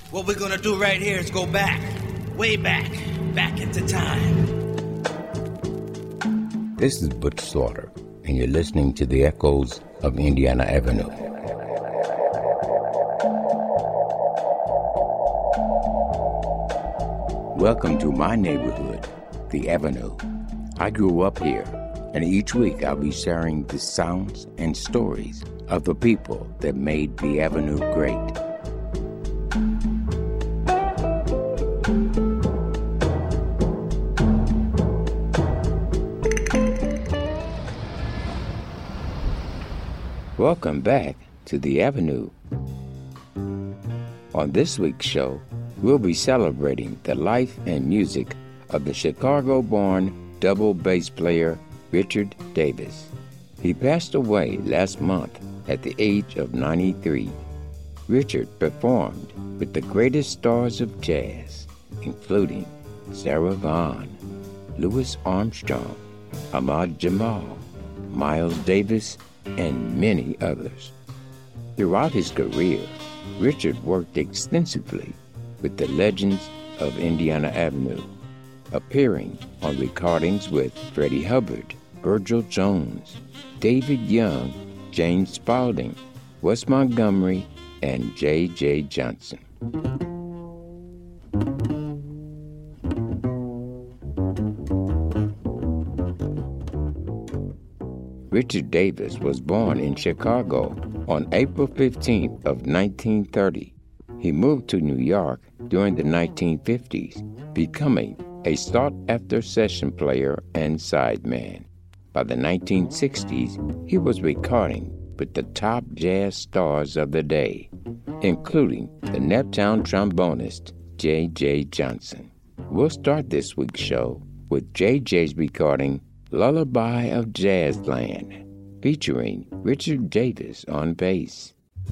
What we're gonna do right here is go back, way back into time. This is Butch Slaughter, and you're listening to the echoes of Indiana Avenue. Welcome to my neighborhood, the Avenue. I grew up here, and each week I'll be sharing the sounds and stories of the people that made the Avenue great. Welcome back to the Avenue. On this week's show, we'll be celebrating the life and music of the Chicago-born double bass player Richard Davis. He passed away last month at the age of 93. Richard performed with the greatest stars of jazz, including Sarah Vaughan, Louis Armstrong, Ahmad Jamal, Miles Davis, and many others. Throughout his career, Richard worked extensively with the legends of Indiana Avenue, appearing on recordings with Freddie Hubbard, Virgil Jones, David Young, James Spaulding, Wes Montgomery, and J.J. Johnson. Richard Davis was born in Chicago on April 15th of 1930. He moved to New York during the 1950s, becoming a sought-after session player and sideman. By the 1960s, he was recording with the top jazz stars of the day, including the Neptown trombonist J.J. Johnson. We'll start this week's show with J.J.'s recording Lullaby of Jazzland, featuring Richard Davis on bass.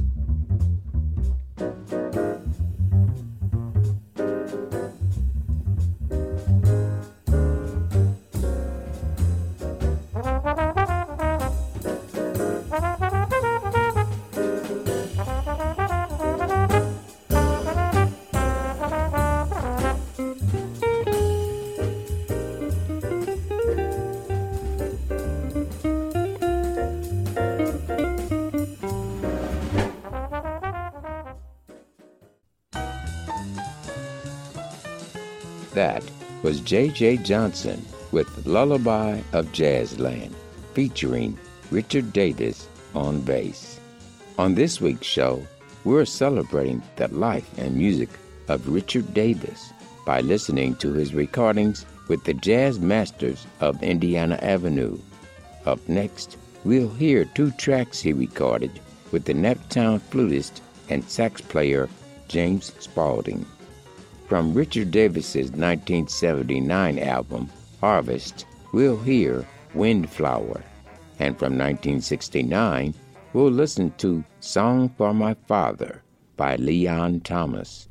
That was J.J. Johnson with Lullaby of Jazzland, featuring Richard Davis on bass. On this week's show, we're celebrating the life and music of Richard Davis by listening to his recordings with the Jazz Masters of Indiana Avenue. Up next, we'll hear two tracks he recorded with the Neptown flutist and sax player James Spaulding. From Richard Davis's 1979 album, Harvest, we'll hear Windflower. And from 1969, we'll listen to Song for My Father by Leon Thomas.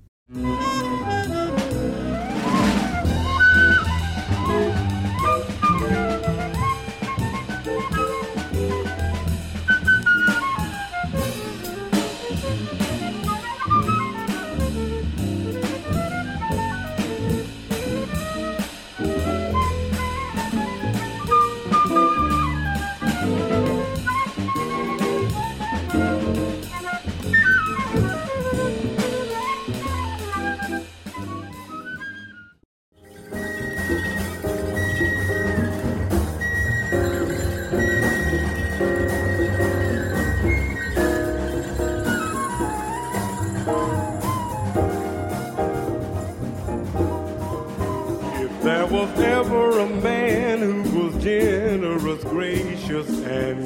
There was ever a man who was generous, gracious, and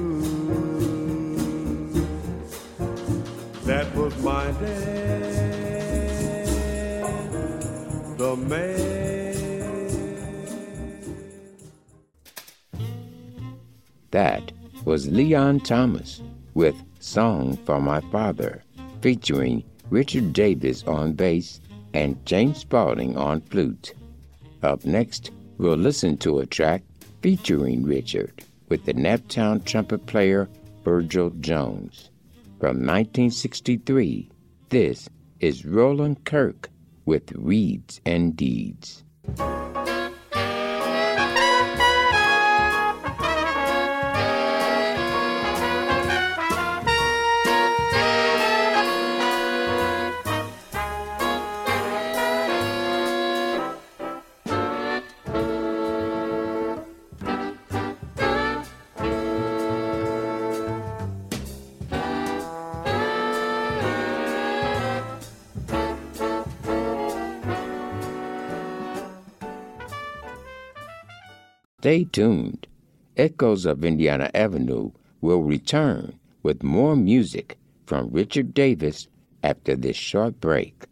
good. That was my dad, the man. That was Leon Thomas with Song for My Father, featuring Richard Davis on bass and James Spaulding on flute. Up next, we'll listen to a track featuring Richard with the Neptown trumpet player Virgil Jones. From 1963, this is Roland Kirk with Reeds and Deeds. Stay tuned. Echoes of Indiana Avenue will return with more music from Richard Davis after this short break.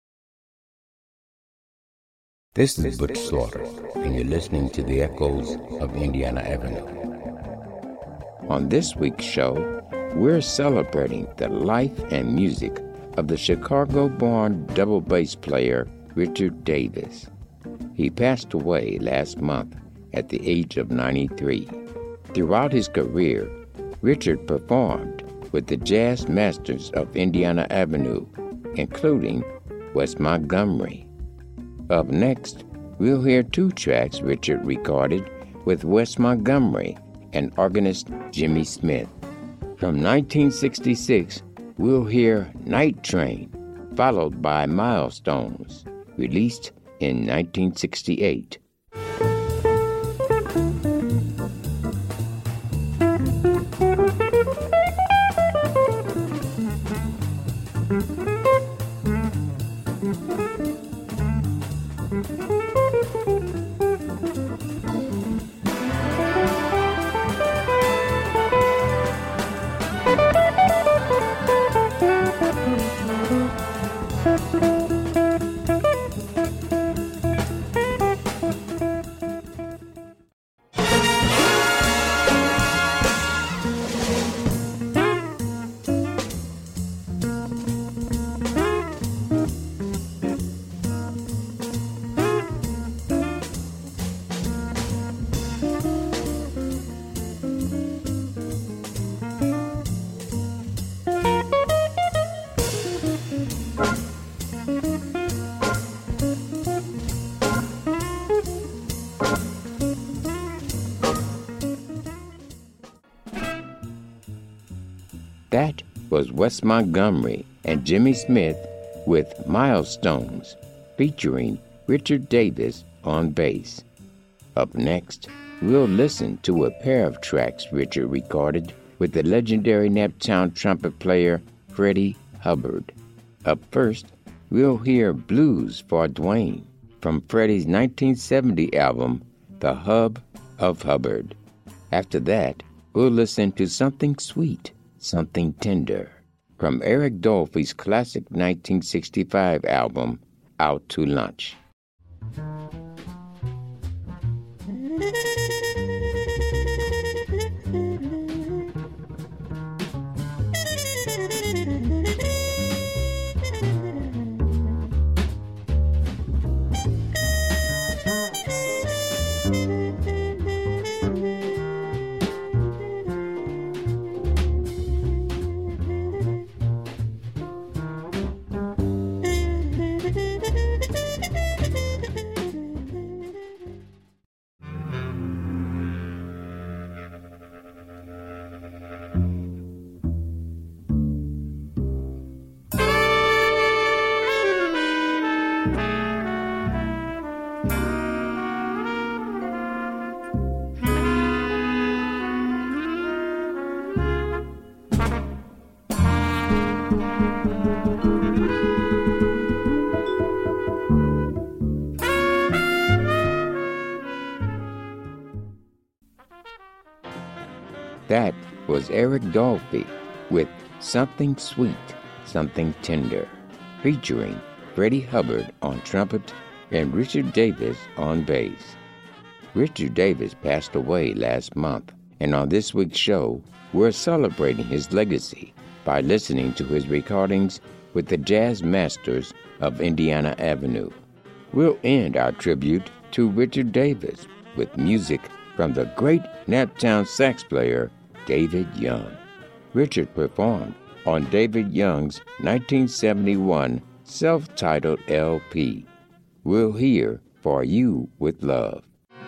This is Butch Slaughter, and you're listening to the Echoes of Indiana Avenue. On this week's show, we're celebrating the life and music of the Chicago-born double bass player Richard Davis. He passed away last month at the age of 93. Throughout his career, Richard performed with the jazz masters of Indiana Avenue, including Wes Montgomery. Up next, we'll hear two tracks Richard recorded with Wes Montgomery and organist Jimmy Smith. From 1966, we'll hear Night Train, followed by Milestones, released in 1968. That was Wes Montgomery and Jimmy Smith with Milestones, featuring Richard Davis on bass. Up next, we'll listen to a pair of tracks Richard recorded with the legendary Naptown trumpet player Freddie Hubbard. Up first, we'll hear Blues for Dwayne from Freddie's 1970 album, The Hub of Hubbard. After that, we'll listen to Something Sweet, Something Tender from Eric Dolphy's classic 1965 album, Out to Lunch. That was Eric Dolphy with Something Sweet, Something Tender, featuring Freddie Hubbard on trumpet and Richard Davis on bass. Richard Davis passed away last month, and on this week's show, we're celebrating his legacy by listening to his recordings with the jazz masters of Indiana Avenue. We'll end our tribute to Richard Davis with music from the great Naptown sax player David Young. Richard performed on David Young's 1971 self-titled LP. We'll hear For You with Love.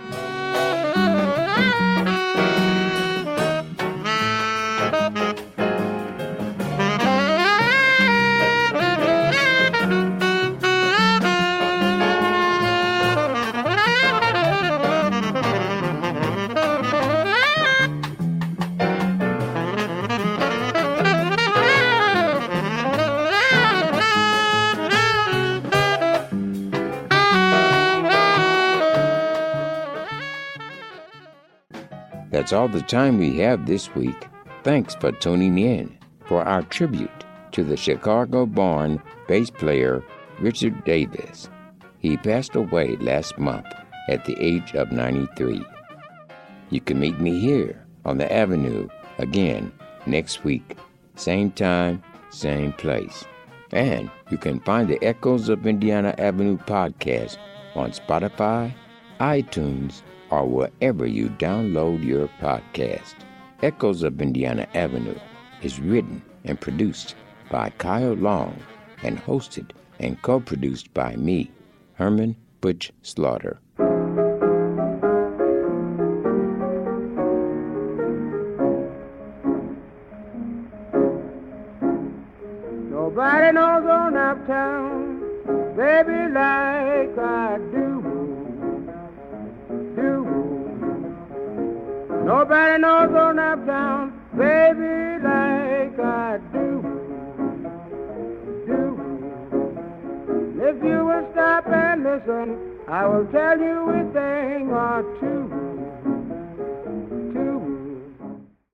That's all the time we have this week. Thanks for tuning in for our tribute to the Chicago-born bass player Richard Davis. He passed away last month at the age of 93. You can meet me here on the Avenue again next week, same time, same place. And you can find the Echoes of Indiana Avenue podcast on Spotify, iTunes, or wherever you download your podcast. Echoes of Indiana Avenue is written and produced by Kyle Long and hosted and co-produced by me, Herman Butch Slaughter. Nobody knows on uptown, baby, like I do. Nobody knows on uptown, baby, like I do. If you will stop and listen, I will tell you a thing or two.